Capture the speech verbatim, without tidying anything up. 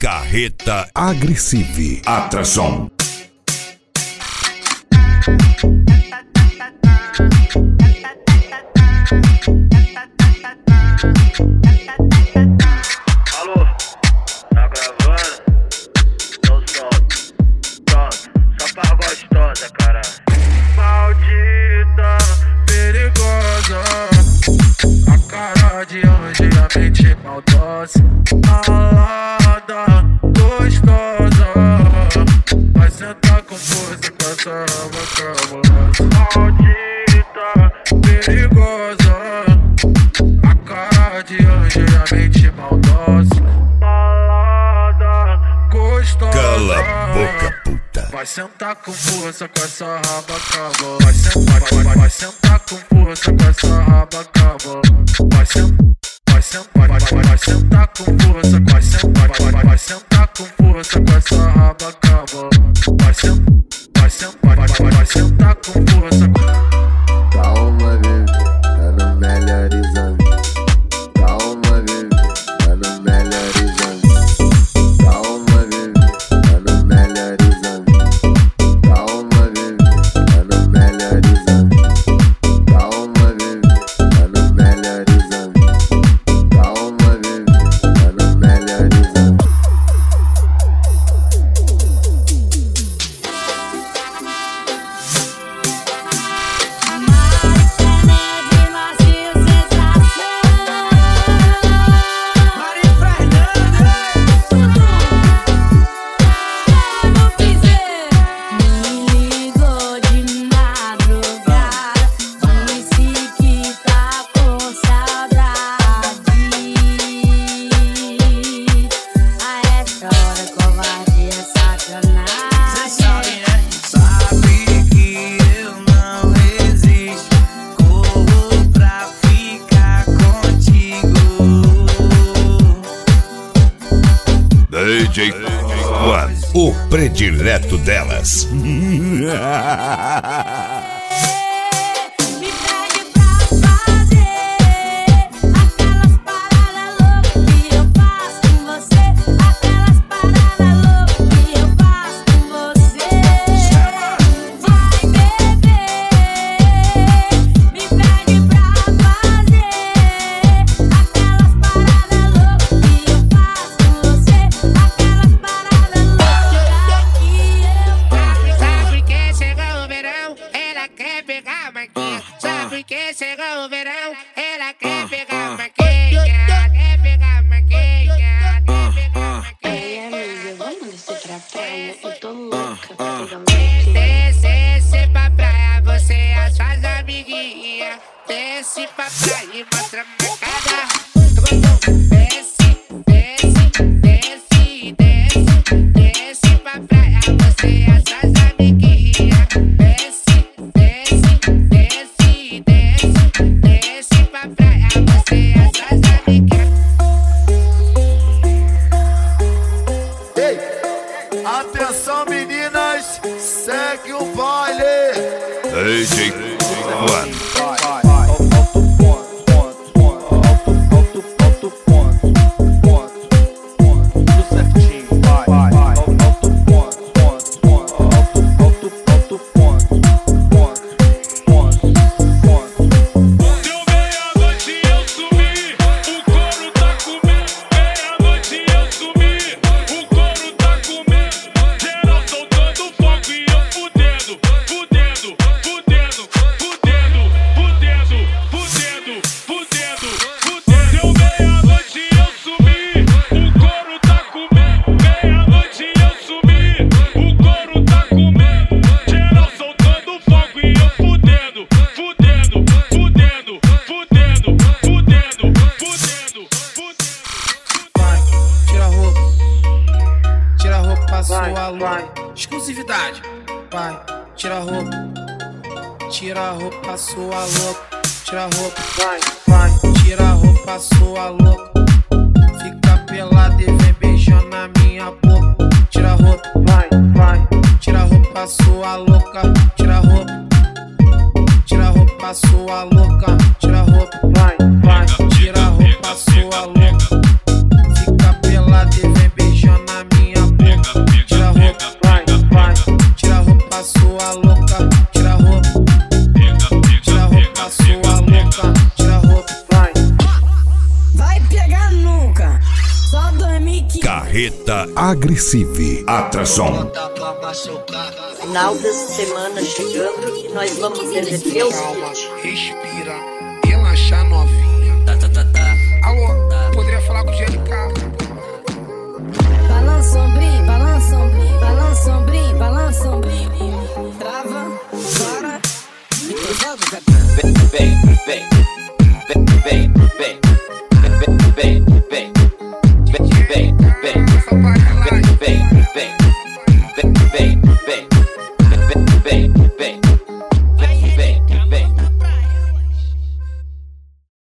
Carreta Agressive. Atração. Alô, tá gravando? Então solta. Pronto, só pra gostosa, caralho. Maldita, perigosa, a cara de anjo e a mente maldosa. Malada, gostosa, vai sentar com força com essa raba cabulosa. Maldita, perigosa, a cara de anjo e a mente maldosa. Malada, gostosa, Cala a boca, puta. vai sentar com força com essa raba cabulosa. Vai sentar, vai, vai, vai sentar com força com essa raba cabulosa. Vai sentar, vai sentar, vai, vai, vai sentar com força, vai sentar, vai, vai, vai sentar com força com essa raba cabulosa. Vai sentar, vai sentar, vai, vai, vai sentar com força. Calma, bebê, tá no melhor exame. Calma, bebê, tá no melhor exame. Calma, bebê, tá no melhor exame. Calma, bebê, tá no melhor exame. Calma, bebê, tá no melhor exame. Calma, bebê, tá no melhor exame. D J Juan, o predileto delas. Chegou o verão, ela quer pegar maquinha, quer pegar maquinha, quer pegar maquinha. Ei, amiga, vamos descer pra praia? Eu tô louca pra pegar maquinha. Desce, desce pra praia, você e as suas amiguinhas. Desce pra praia e mostra marcada. Desce, desce, desce, desce, desce pra praia, você e as suas amiguinhas. Desce, desce, desce, desce, desce pra praia, você e as suas amiguinhas. Ei, atenção meninas, segue o baile. D J Juan. Sua louca, exclusividade. Vai, tira a roupa, tira a roupa, sua louca. Tira a roupa, vai, vai, tira a roupa, sua louca. Fica pelada e vem beijando na minha boca. Tira a roupa, vai, vai, tira a roupa, sua louca. Tira a roupa, tira a roupa, sua louca. Tira a roupa, vai, vai, tira a roupa, sua louca. Fica pelada e vem beijando na tira a roupa, vai, vai. Tira a roupa, sua louca, tira a roupa. Tira a roupa, sua louca, tira a roupa, vai. Vai pegar nunca, só dormir que Carreta Agressive. Atração. Final dessa semana chegando e nós vamos receber os Calma, kits. respira, relaxar novinha. Tá, tá, tá, tá. Alô, poderia falar com o G L K? balança ombrinho, balança ombrinho, balança ombrinho, balança ombrinho. Trava, para e joga o capão. Vem, vem, vem, vem, vem, vem, vem, vem, vem, vem, vem, vem, vem, vem, vem.